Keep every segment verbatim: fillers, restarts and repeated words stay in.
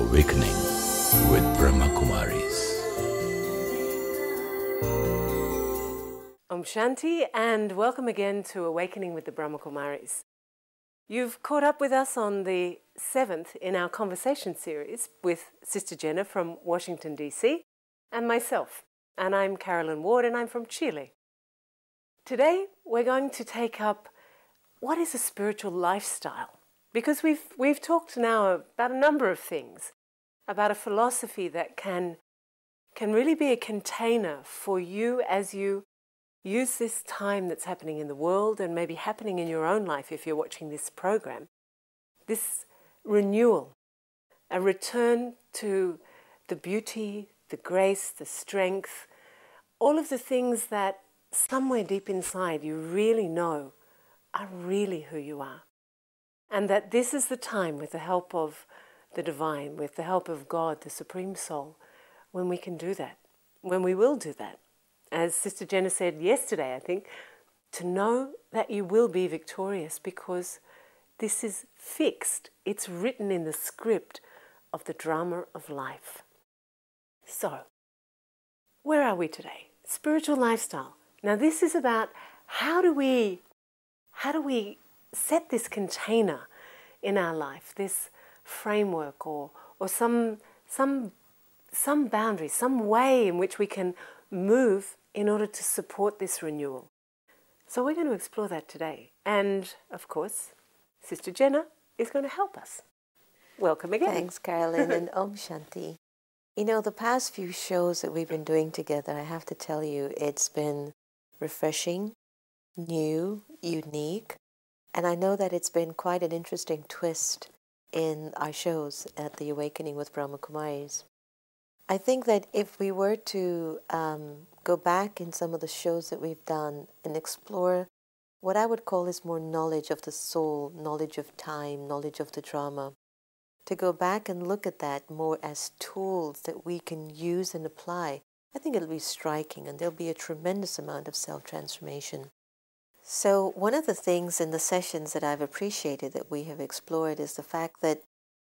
Awakening with Brahma Kumaris. Om Shanti, and welcome again to Awakening with the Brahma Kumaris. You've caught up with us on the seventh in our conversation series with Sister Jenna from Washington, D C, and myself. And I'm Carolyn Ward, and I'm from Chile. Today, we're going to take up what is a spiritual lifestyle? Because we've, we've talked now about a number of things, about a philosophy that can, can really be a container for you as you use this time that's happening in the world and maybe happening in your own life if you're watching this program. This renewal, a return to the beauty, the grace, the strength, all of the things that somewhere deep inside you really know are really who you are. And that this is the time, with the help of the divine, with the help of God, the Supreme Soul, when we can do that, when we will do that. As Sister Jenna said yesterday, I think, to know that you will be victorious because this is fixed. It's written in the script of the drama of life. So, where are we today? Spiritual lifestyle. Now this is about how do we, how do we set this container in our life, this framework or, or some, some, some boundary, some way in which we can move in order to support this renewal. So we're going to explore that today. And of course, Sister Jenna is going to help us. Welcome again. Thanks, Carolyn, and Om Shanti. You know, the past few shows that we've been doing together, I have to tell you, it's been refreshing, new, unique, and I know that it's been quite an interesting twist in our shows at the Awakening with Brahma Kumaris. I think that if we were to um, go back in some of the shows that we've done and explore what I would call is more knowledge of the soul, knowledge of time, knowledge of the drama, to go back and look at that more as tools that we can use and apply, I think it'll be striking and there'll be a tremendous amount of self-transformation. So one of the things in the sessions that I've appreciated that we have explored is the fact that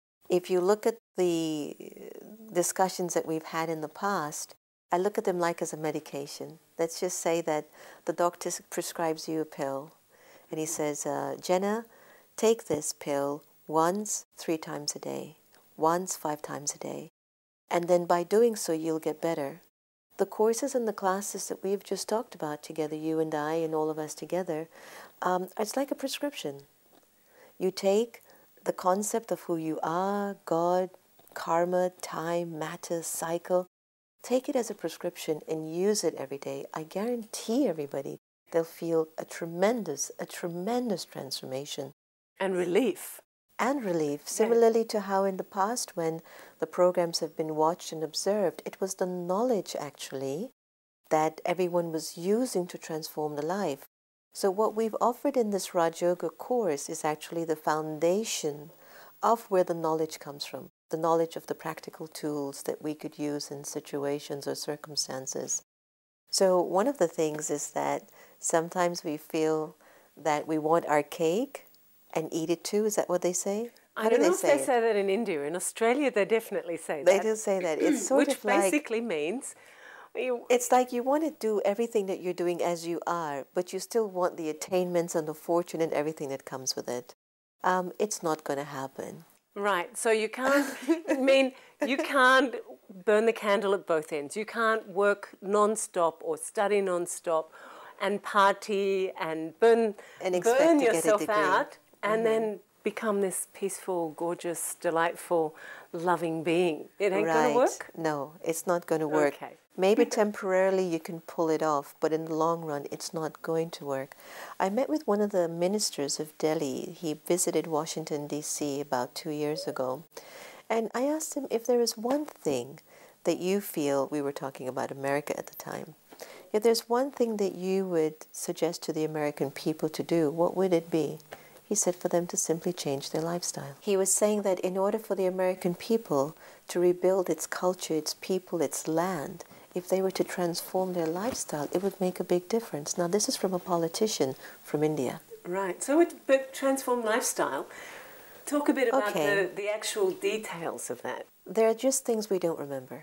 if you look at the discussions that we've had in the past, I look at them like as a medication. Let's just say that the doctor prescribes you a pill and he says, uh, Jenna, take this pill once, three times a day, once, five times a day. And then by doing so, you'll get better. The courses and the classes that we've just talked about together, you and I and all of us together, um, it's like a prescription. You take the concept of who you are, God, karma, time, matter, cycle, take it as a prescription and use it every day. I guarantee everybody they'll feel a tremendous, a tremendous transformation. And relief. And relief. Similarly to how in the past when the programs have been watched and observed, it was the knowledge actually that everyone was using to transform the life. So what we've offered in this Raj Yoga course is actually the foundation of where the knowledge comes from, the knowledge of the practical tools that we could use in situations or circumstances. So one of the things is that sometimes we feel that we want our cake and eat it too. Is that what they say? How I don't do know they if say they it? say that in India. In Australia, they definitely say They that. do say that. It's sort Which of like... basically means... You, It's like you want to do everything that you're doing as you are, but you still want the attainments and the fortune and everything that comes with it. Um, it's not going to happen. right, so you can't... I mean, you can't burn the candle at both ends. You can't work non-stop or study non-stop and party and burn, And expect burn to get a yourself degree. out and Mm-hmm. then become this peaceful, gorgeous, delightful, loving being. It ain't right. going to work? No, it's not going to work. Okay. Maybe temporarily you can pull it off, but in the long run, it's not going to work. I met with one of the ministers of Delhi. He visited Washington, D C about two years ago. And I asked him if there is one thing that you feel, we were talking about America at the time, if there's one thing that you would suggest to the American people to do, what would it be? He said for them to simply change their lifestyle. He was saying that in order for the American people to rebuild its culture, its people, its land, if they were to transform their lifestyle, it would make a big difference. Now, this is from a politician from India. Right. So with but transform lifestyle, Talk a bit about Okay. the, the actual details of that. There are just things we don't remember.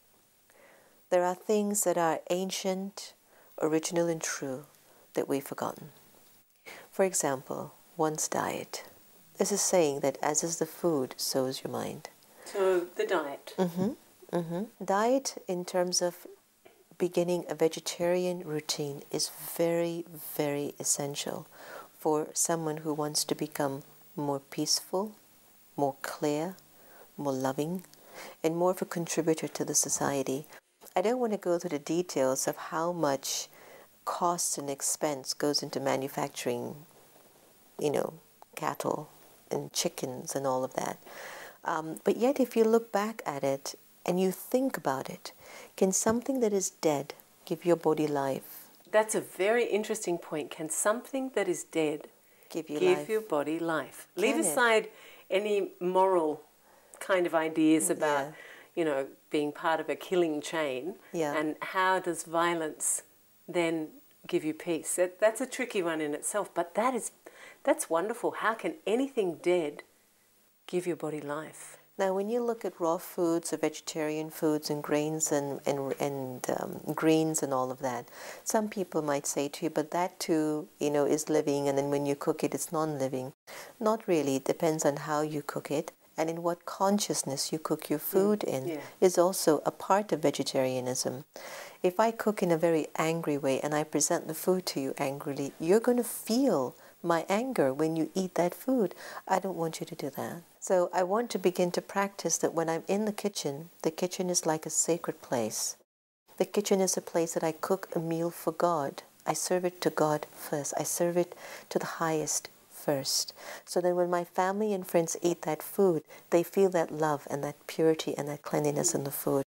There are things that are ancient, original, and true that we've forgotten. For example, one's diet. There's a saying that as is the food, so is your mind. So the diet. Mm-hmm. Mm-hmm. Diet in terms of beginning a vegetarian routine is very, very essential for someone who wants to become more peaceful, more clear, more loving, and more of a contributor to the society. I don't want to go through the details of how much cost and expense goes into manufacturing, you know, cattle and chickens and all of that. Um, but yet, if you look back at it and you think about it, can something that is dead give your body life? That's a very interesting point. Can something that is dead Give you give life? your body life? Can Leave it? aside any moral kind of ideas about, Yeah. you know, being part of a killing chain. Yeah. And how does violence then give you peace? That, that's a tricky one in itself, but that is, that's wonderful. How can anything dead give your body life? Now, when you look at raw foods or vegetarian foods and grains and, and, and um, greens and all of that, some people might say to you, but that too, you know, is living, and then when you cook it, it's non-living. Not really. It depends on how you cook it and in what consciousness you cook your food Mm, in yeah. is also a part of vegetarianism. If I cook in a very angry way and I present the food to you angrily, you're going to feel my anger when you eat that food. I don't want you to do that. So I want to begin to practice that when I'm in the kitchen, the kitchen is like a sacred place. The kitchen is a place that I cook a meal for God. I serve it to God first. I serve it to the highest first. So then when my family and friends eat that food, they feel that love and that purity and that cleanliness in the food.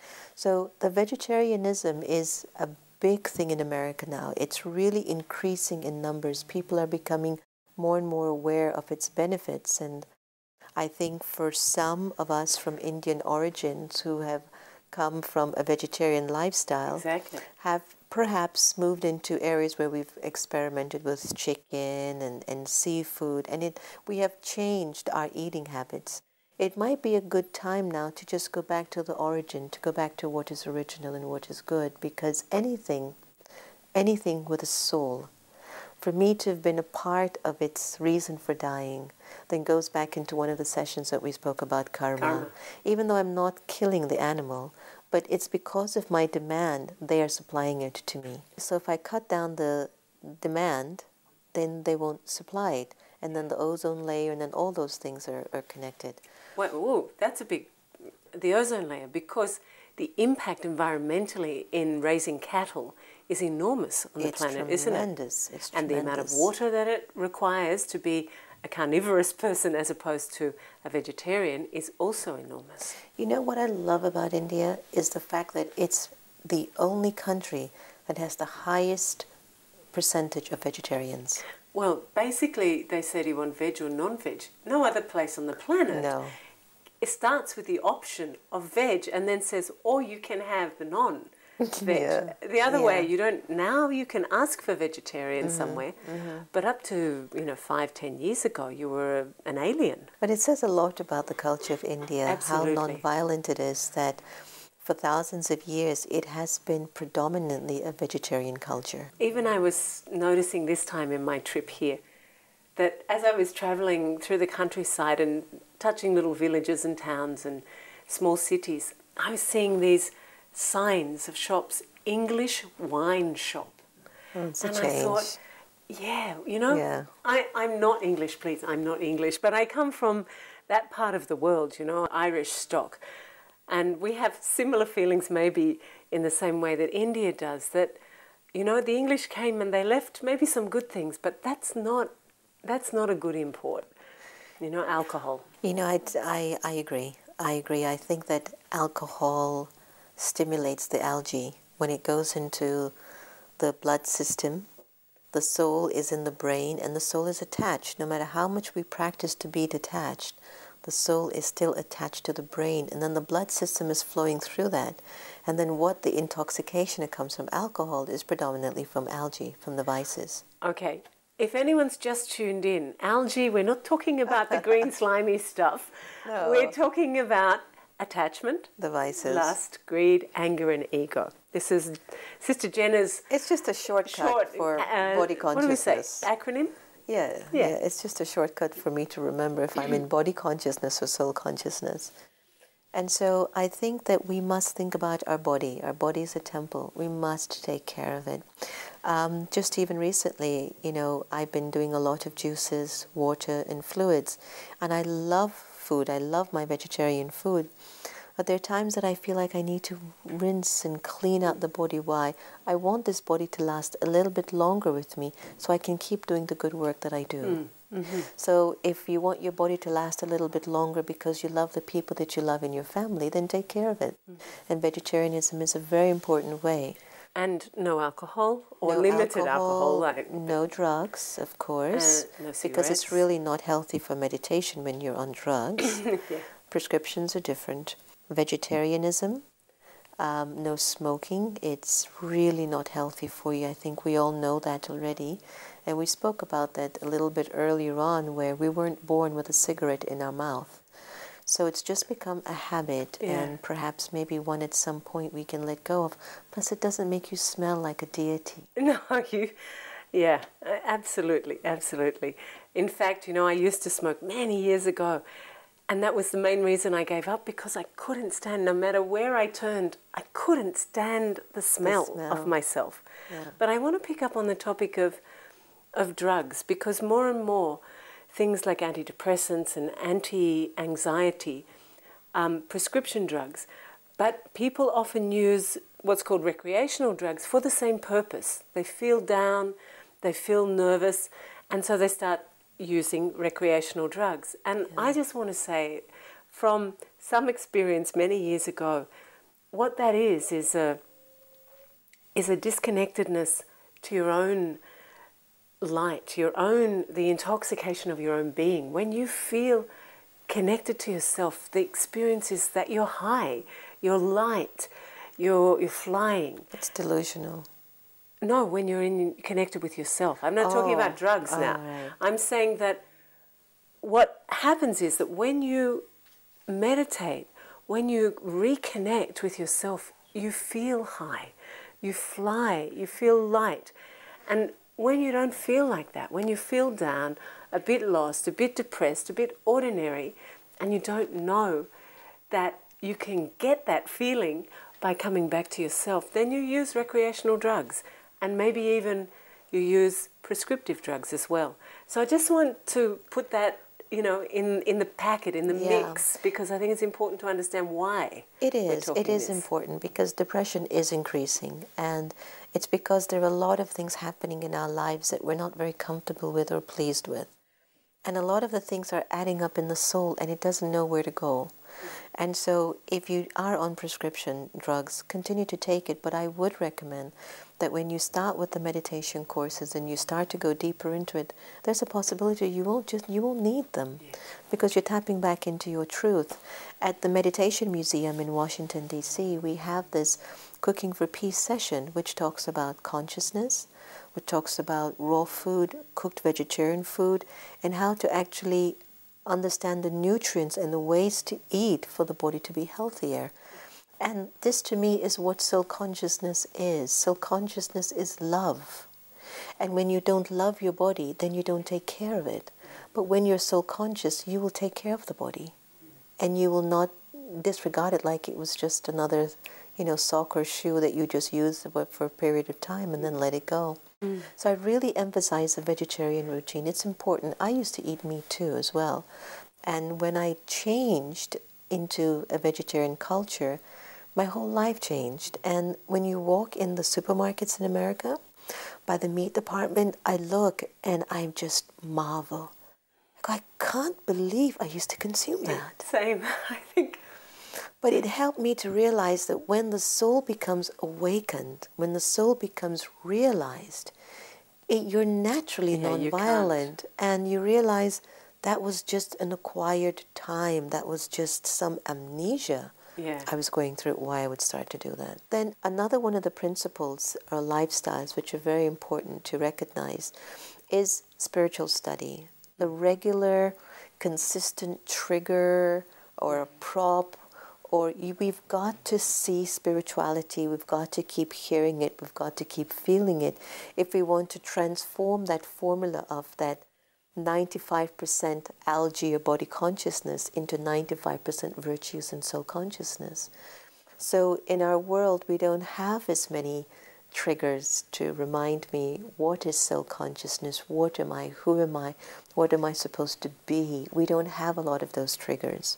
So the vegetarianism is a big thing in America now. It's really increasing in numbers. People are becoming more and more aware of its benefits. And I think for some of us from Indian origins who have come from a vegetarian lifestyle, Exactly. have perhaps moved into areas where we've experimented with chicken and, and seafood, and it, we have changed our eating habits. It might be a good time now to just go back to the origin, to go back to what is original and what is good, because anything, anything with a soul, for me to have been a part of its reason for dying, then goes back into one of the sessions that we spoke about, karma. Karma. Even though I'm not killing the animal, but it's because of my demand, they are supplying it to me. So if I cut down the demand, then they won't supply it. And then the ozone layer and then all those things are, are connected. Well, ooh, that's a big, the ozone layer, because the impact environmentally in raising cattle is enormous on the It's planet, isn't it? tremendous. It's And the amount of tremendous. water that it requires to be a carnivorous person as opposed to a vegetarian is also enormous. You know what I love about India is the fact that it's the only country that has the highest percentage of vegetarians. Well, basically, they say, do you want veg or non-veg? No other place on the planet. No. It starts with the option of veg and then says, or you can have the non-veg. Yeah. The other way, Yeah. you don't, now you can ask for vegetarian Mm-hmm. somewhere, but up to, you know, five, ten years ago, you were a, an alien. But it says a lot about the culture of India, Absolutely. how non-violent it is, that for thousands of years it has been predominantly a vegetarian culture. Even I was noticing this time in my trip here that as I was travelling through the countryside and touching little villages and towns and small cities, I was seeing these signs of shops, English wine shop. Oh, it's a and change. I thought, yeah, you know, Yeah. I, I'm not English, please, I'm not English, but I come from that part of the world, you know, Irish stock. And we have similar feelings maybe in the same way that India does, that, you know, the English came and they left maybe some good things, but that's not, that's not a good import, you know, alcohol. You know, I, I, I agree. I agree. I think that alcohol stimulates the algae when it goes into the blood system. The soul is in the brain and the soul is attached. No matter how much we practice to be detached, the soul is still attached to the brain, and then the blood system is flowing through that. And then what the intoxication that comes from alcohol is predominantly from algae, from the vices. Okay, if anyone's just tuned in, algae, we're not talking about the green slimy stuff. No. We're talking about attachment, The vices. lust, greed, anger, and ego. This is Sister Jenna's It's just a shortcut short for uh, body What do we say? consciousness. Acronym? Yeah, Yeah. yeah, it's just a shortcut for me to remember if I'm in body consciousness or soul consciousness. And so I think that we must think about our body. Our body is a temple. We must take care of it. Um, just even recently, you know, I've been doing a lot of juices, water, and fluids. And I love food. I love my vegetarian food. But there are times that I feel like I need to rinse and clean out the body. Why? I want this body to last a little bit longer with me so I can keep doing the good work that I do. Mm. Mm-hmm. So if you want your body to last a little bit longer because you love the people that you love in your family, then take care of it. Mm. And vegetarianism is a very important way. And no alcohol or No limited alcohol. alcohol, like, no drugs, of course, Uh, no because it's cigarettes. really not healthy for meditation when you're on drugs. Yeah. Prescriptions are different. Vegetarianism, um, no smoking. It's really not healthy for you. I think we all know that already. And we spoke about that a little bit earlier on, where we weren't born with a cigarette in our mouth. So it's just become a habit, Yeah. and perhaps maybe one at some point we can let go of. Plus, it doesn't make you smell like a deity. No, you, yeah, absolutely, absolutely. In fact, you know, I used to smoke many years ago, and that was the main reason I gave up, because I couldn't stand, no matter where I turned, I couldn't stand the smell, The smell. of myself. Yeah. But I want to pick up on the topic of, of drugs, because more and more things like antidepressants and anti-anxiety, um, prescription drugs, but people often use what's called recreational drugs for the same purpose. They feel down, they feel nervous, and so they start using recreational drugs. And Yeah. I just want to say, from some experience many years ago, what that is is a is a disconnectedness to your own light, your own, the intoxication of your own being. When you feel connected to yourself, the experience is that you're high, you're light, you're, you're flying. It's delusional. No, when you're in, connected with yourself. I'm not talking Oh, about drugs oh, now. right. I'm saying that what happens is that when you meditate, when you reconnect with yourself, you feel high, you fly, you feel light. And when you don't feel like that, when you feel down, a bit lost, a bit depressed, a bit ordinary, and you don't know that you can get that feeling by coming back to yourself, then you use recreational drugs, and maybe even you use prescriptive drugs as well. So I just want to put that, you know, in, in the packet, in the Yeah. mix, because I think it's important to understand why. It we're is. It talking is this. important because depression is increasing, and it's because there are a lot of things happening in our lives that we're not very comfortable with or pleased with. And a lot of the things are adding up in the soul, and it doesn't know where to go. And so if you are on prescription drugs, continue to take it, but I would recommend that when you start with the meditation courses and you start to go deeper into it, there's a possibility you won't just you won't need them, Yeah. because you're tapping back into your truth. At the Meditation Museum in Washington, D C, we have this Cooking for Peace session, which talks about consciousness, which talks about raw food, cooked vegetarian food, and how to actually understand the nutrients and the ways to eat for the body to be healthier. And this to me is what soul consciousness is. Soul consciousness is love. And when you don't love your body, then you don't take care of it. But when you're soul conscious, you will take care of the body. And you will not disregard it like it was just another, you know, sock or shoe that you just used for a period of time and then let it go. Mm. So I really emphasize the vegetarian routine. It's important. I used to eat meat too as well. And when I changed into a vegetarian culture, my whole life changed. And when you walk in the supermarkets in America, by the meat department, I look and I just marvel. I can't believe I used to consume that. Same, I think. But it helped me to realize that when the soul becomes awakened, when the soul becomes realized, it, you're naturally Yeah, you nonviolent, and you realize that was just an acquired time, that was just some amnesia. Yeah. I was going through why I would start to do that. Then another one of the principles or lifestyles which are very important to recognize is spiritual study. The regular, consistent trigger or a prop, or you, we've got to see spirituality, we've got to keep hearing it, we've got to keep feeling it if we want to transform that formula of that ninety-five percent algae or body consciousness into ninety-five percent virtues and soul consciousness. So in our world, we don't have as many triggers to remind me what is soul consciousness, what am I, who am I, what am I supposed to be. We don't have a lot of those triggers.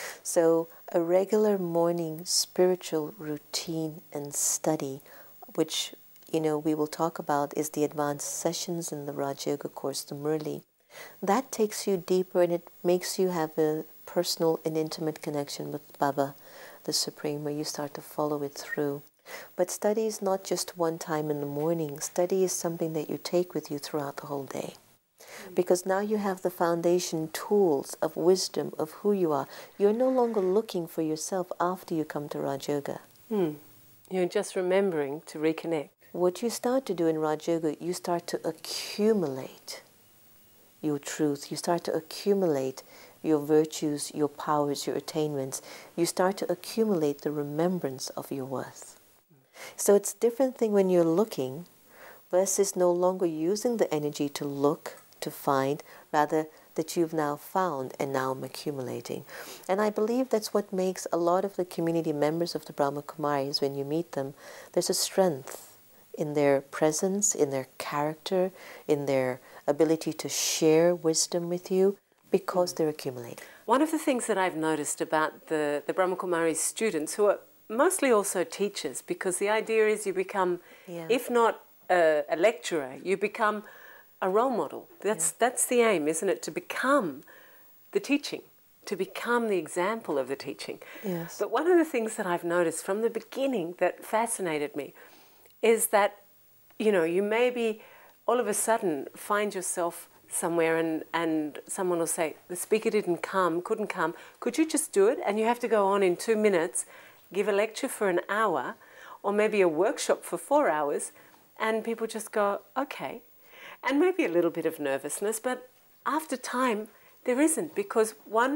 So a regular morning spiritual routine and study, which you know we will talk about, is the advanced sessions in the Raj Yoga course, the Murli. That takes you deeper and it makes you have a personal and intimate connection with Baba, the Supreme, where you start to follow it through. But study is not just one time in the morning. Study is something that you take with you throughout the whole day. Because now you have the foundation tools of wisdom of who you are. You're no longer looking for yourself after you come to Raj Yoga. Hmm. You're just remembering to reconnect. What you start to do in Raj Yoga, you start to accumulate your truth. You start to accumulate your virtues, your powers, your attainments. You start to accumulate the remembrance of your worth. So it's a different thing when you're looking versus no longer using the energy to look, to find, rather that you've now found and now I'm accumulating. And I believe that's what makes a lot of the community members of the Brahma Kumaris, when you meet them, there's a strength in their presence, in their character, in their ability to share wisdom with you, because they're accumulating. One of the things that I've noticed about the, the Brahma Kumaris students, who are mostly also teachers, because the idea is you become, yeah. if not a, a lecturer, you become a role model. That's, yeah. that's the aim, isn't it? To become the teaching, to become the example of the teaching. Yes. But one of the things that I've noticed from the beginning that fascinated me is that, you know, you maybe all of a sudden find yourself somewhere and, and someone will say, the speaker didn't come, couldn't come, could you just do it? And you have to go on in two minutes, give a lecture for an hour, or maybe a workshop for four hours, and people just go, okay. And maybe a little bit of nervousness, but after time, there isn't, because one,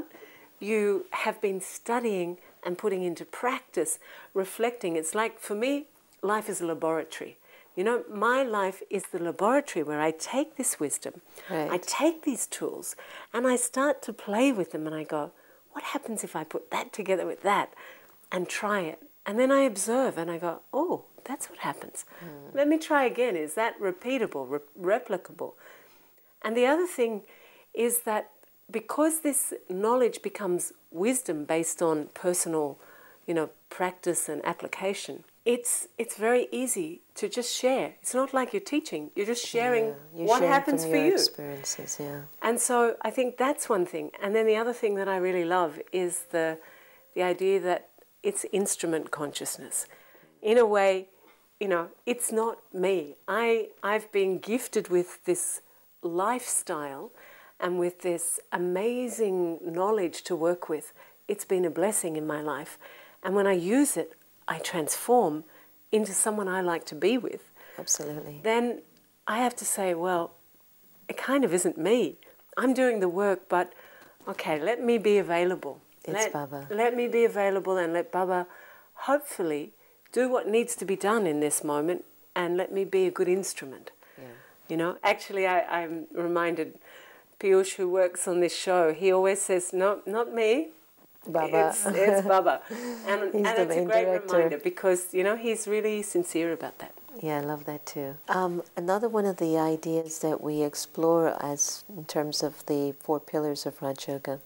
you have been studying and putting into practice, reflecting. It's like, for me, life is a laboratory. You know, my life is the laboratory where I take this wisdom, right. I take these tools, and I start to play with them, and I go, what happens if I put that together with that and try it? And then I observe, and I go, oh, that's what happens. Mm. Let me try again. Is that repeatable, re replicable? And the other thing is that because this knowledge becomes wisdom based on personal, you know, practice and application, it's it's very easy to just share. It's not like you're teaching. You're just sharing yeah, you're what sharing happens from for your you. Experiences, yeah. And so I think that's one thing. And then the other thing that I really love is the the idea that it's instrument consciousness. In a way, you know, it's not me. I I've been gifted with this lifestyle and with this amazing knowledge to work with. It's been a blessing in my life. And when I use it, I transform into someone I like to be with. Absolutely. Then I have to say, well, it kind of isn't me. I'm doing the work, but okay, let me be available. It's let, Baba. Let me be available and let Baba hopefully do what needs to be done in this moment and let me be a good instrument. Yeah. You know, actually I, I'm reminded, Piyush, who works on this show, he always says, no, not me. Baba. It's, it's Baba. And, and it's a great director. reminder because, you know, he's really sincere about that. Yeah, I love that too. Um, another one of the ideas that we explore as in terms of the four pillars of Raj Yoga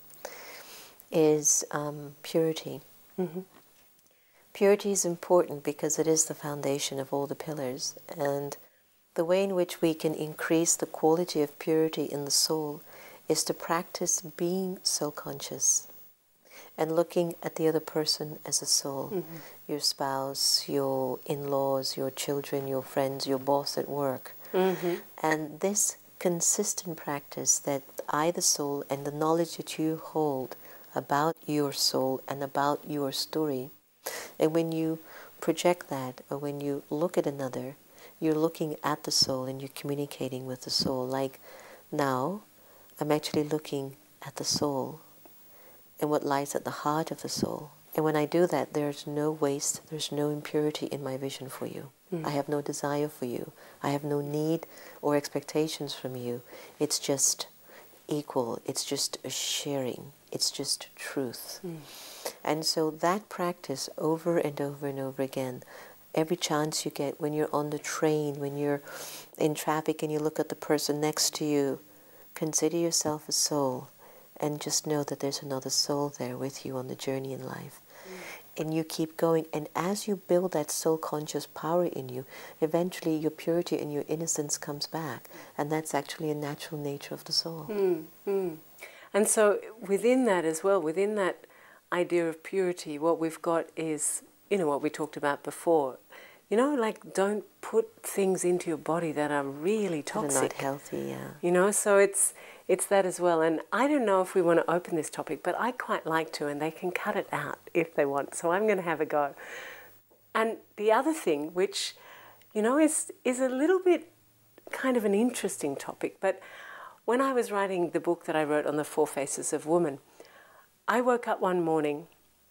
is um, purity. Mm-hmm. Purity is important because it is the foundation of all the pillars, and the way in which we can increase the quality of purity in the soul is to practice being soul conscious and looking at the other person as a soul, mm-hmm. your spouse, your in-laws, your children, your friends, your boss at work. Mm-hmm. And this consistent practice that I, the soul, and the knowledge that you hold about your soul and about your story, and when you project that, or when you look at another, you're looking at the soul and you're communicating with the soul. Like now, I'm actually looking at the soul and what lies at the heart of the soul. And when I do that, there's no waste, there's no impurity in my vision for you. Mm. I have no desire for you. I have no need or expectations from you. It's just equal. It's just a sharing. It's just truth. Mm. And so that practice over and over and over again, every chance you get, when you're on the train, when you're in traffic and you look at the person next to you, consider yourself a soul and just know that there's another soul there with you on the journey in life. Mm. And you keep going, and as you build that soul conscious power in you, eventually your purity and your innocence comes back, and that's actually a natural nature of the soul. Mm, mm. And so within that as well, within that idea of purity, what we've got is, you know, what we talked about before. You know, like, don't put things into your body that are really toxic. They're not healthy, yeah. You know, so it's it's that as well. And I don't know if we want to open this topic, but I quite like to, and they can cut it out if they want. So I'm going to have a go. And the other thing, which, you know, is is a little bit kind of an interesting topic, but when I was writing the book that I wrote on the Four Faces of Woman, I woke up one morning,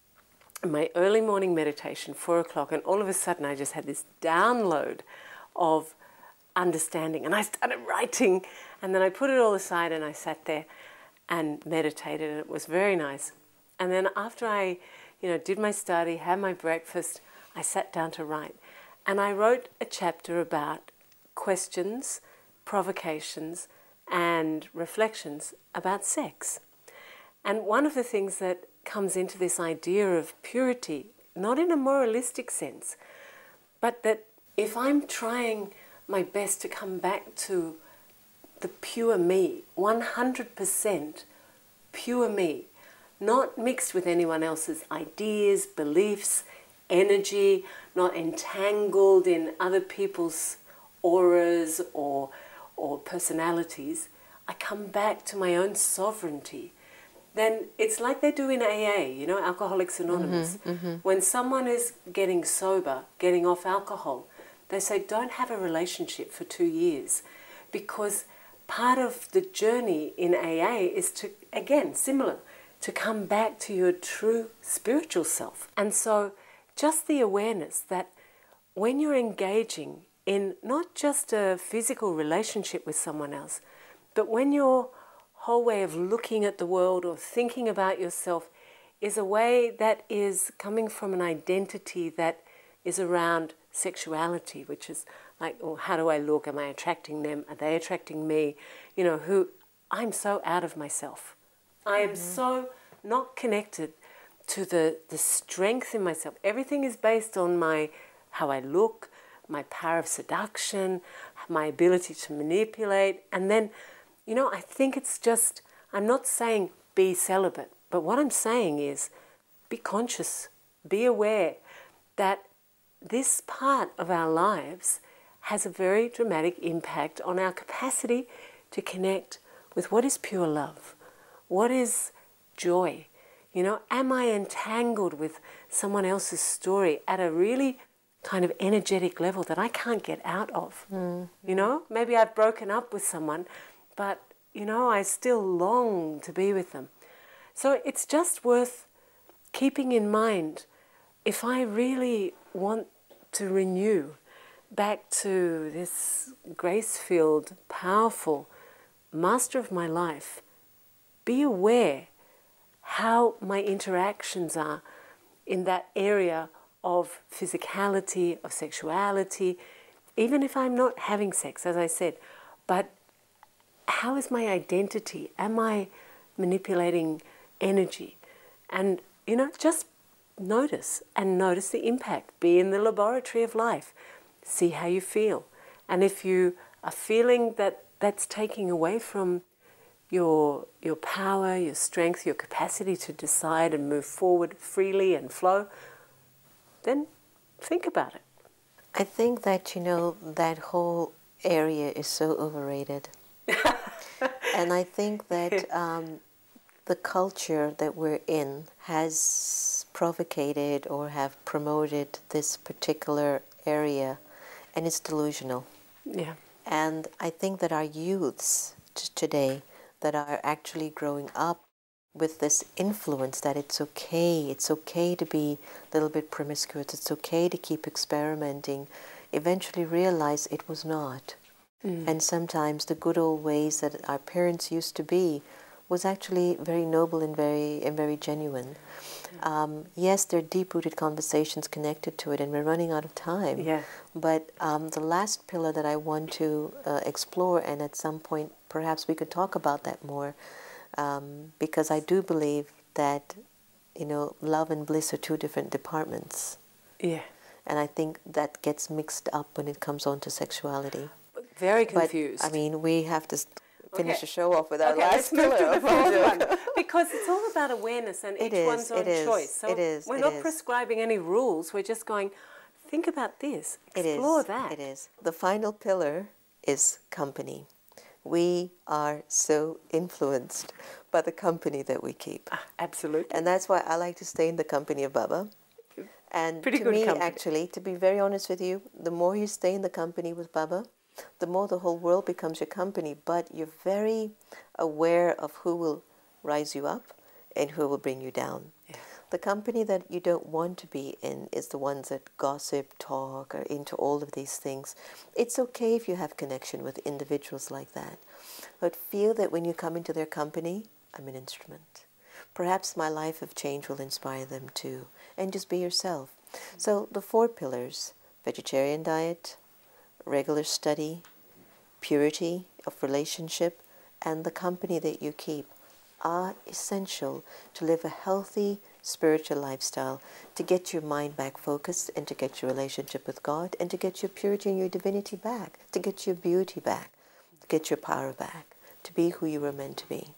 my early morning meditation, four o'clock, and all of a sudden I just had this download of understanding, and I started writing, and then I put it all aside and I sat there and meditated, and it was very nice. And then after I, you know, did my study, had my breakfast, I sat down to write, and I wrote a chapter about questions, provocations, and reflections about sex. And one of the things that comes into this idea of purity, not in a moralistic sense, but that if I'm trying my best to come back to the pure me, one hundred percent pure me, not mixed with anyone else's ideas, beliefs, energy, not entangled in other people's auras or, or personalities, I come back to my own sovereignty. Then it's like they do in A A, you know, Alcoholics Anonymous. Mm-hmm, mm-hmm. When someone is getting sober, getting off alcohol, they say don't have a relationship for two years because part of the journey in A A is to, again, similar, to come back to your true spiritual self. And so just the awareness that when you're engaging in not just a physical relationship with someone else, but when your whole way of looking at the world or thinking about yourself is a way that is coming from an identity that is around sexuality, which is like, oh, how do I look? Am I attracting them? Are they attracting me? You know, who I'm so out of myself. I am mm-hmm. so not connected to the, the strength in myself. Everything is based on my how I look, my power of seduction, my ability to manipulate. And then, you know, I think it's just, I'm not saying be celibate, but what I'm saying is be conscious, be aware that this part of our lives has a very dramatic impact on our capacity to connect with what is pure love, what is joy. You know, am I entangled with someone else's story at a really kind of energetic level that I can't get out of? Mm. You know, maybe I've broken up with someone, but, you know, I still long to be with them. So it's just worth keeping in mind, if I really want to renew back to this grace-filled, powerful master of my life, be aware how my interactions are in that area of physicality, of sexuality, even if I'm not having sex, as I said. But how is my identity? Am I manipulating energy? And, you know, just notice and notice the impact. Be in the laboratory of life. See how you feel. And if you are feeling that that's taking away from your your power, your strength, your capacity to decide and move forward freely and flow, then think about it. I think that, you know, that whole area is so overrated. And I think that um, the culture that we're in has provocated or have promoted this particular area, and it's delusional. Yeah. And I think that our youths t- today that are actually growing up with this influence that it's okay, it's okay to be a little bit promiscuous, it's okay to keep experimenting, eventually realize it was not. Mm. And sometimes the good old ways that our parents used to be was actually very noble and very and very genuine. Yeah. Um, yes, there are deep-rooted conversations connected to it, and we're running out of time. Yeah. But um, the last pillar that I want to uh, explore, and at some point perhaps we could talk about that more, um, because I do believe that, you know, love and bliss are two different departments. Yeah. And I think that gets mixed up when it comes on to sexuality. Very confused. But, I mean, we have to finish okay. the show off with our okay, last let's move pillar. to the fourth one. Because it's all about awareness and it each is, one's own it is, choice. So it is, we're it not is. prescribing any rules. We're just going, think about this, It explore is, that. It is. The final pillar is company. We are so influenced by the company that we keep. Ah, absolutely. And that's why I like to stay in the company of Baba. And Pretty to good me, company. actually, to be very honest with you, the more you stay in the company with Baba, the more the whole world becomes your company. But you're very aware of who will rise you up and who will bring you down. Yeah. The company that you don't want to be in is the ones that gossip, talk, are into all of these things. It's okay if you have connection with individuals like that. But feel that when you come into their company, I'm an instrument. Perhaps my life of change will inspire them too. And just be yourself. So the four pillars, vegetarian diet, regular study, purity of relationship, and the company that you keep are essential to live a healthy spiritual lifestyle, to get your mind back focused and to get your relationship with God and to get your purity and your divinity back, to get your beauty back, to get your power back, to be who you were meant to be.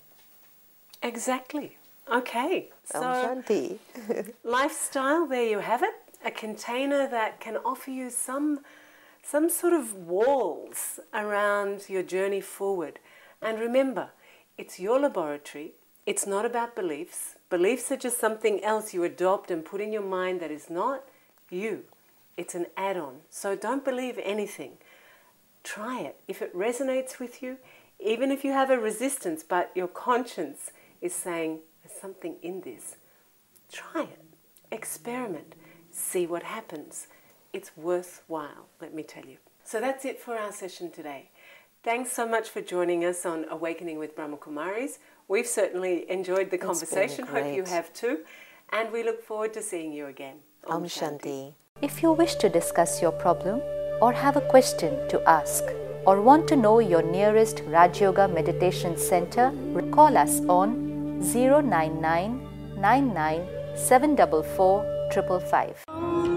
Exactly. Okay. So Om Shanti. lifestyle, there you have it. A container that can offer you some some sort of walls around your journey forward. And remember, it's your laboratory. It's not about beliefs. Beliefs are just something else you adopt and put in your mind that is not you. It's an add-on. So don't believe anything. Try it. If it resonates with you, even if you have a resistance, but your conscience is saying, there's something in this, try it. Experiment. See what happens. It's worthwhile, let me tell you. So that's it for our session today. Thanks so much for joining us on Awakening with Brahma Kumaris. We've certainly enjoyed the conversation. Hope you have too. And we look forward to seeing you again. Om Shanti. If you wish to discuss your problem or have a question to ask or want to know your nearest Raj Yoga Meditation Center, call us on zero nine nine nine nine seven four four five five five. Om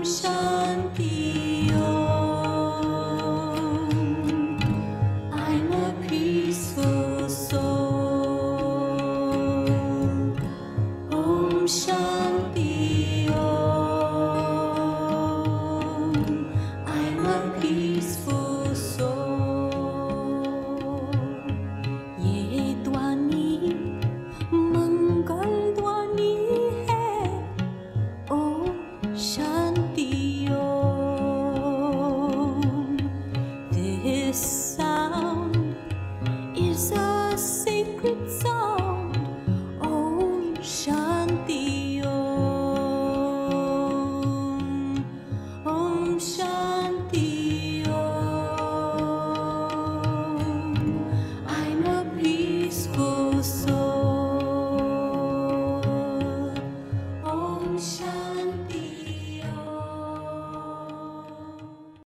Shanti Om. I'm a peaceful soul. Om Shanti Om. I'm a peaceful soul. ये ध्वनि मंगल ध्वनि है. Om Shanti.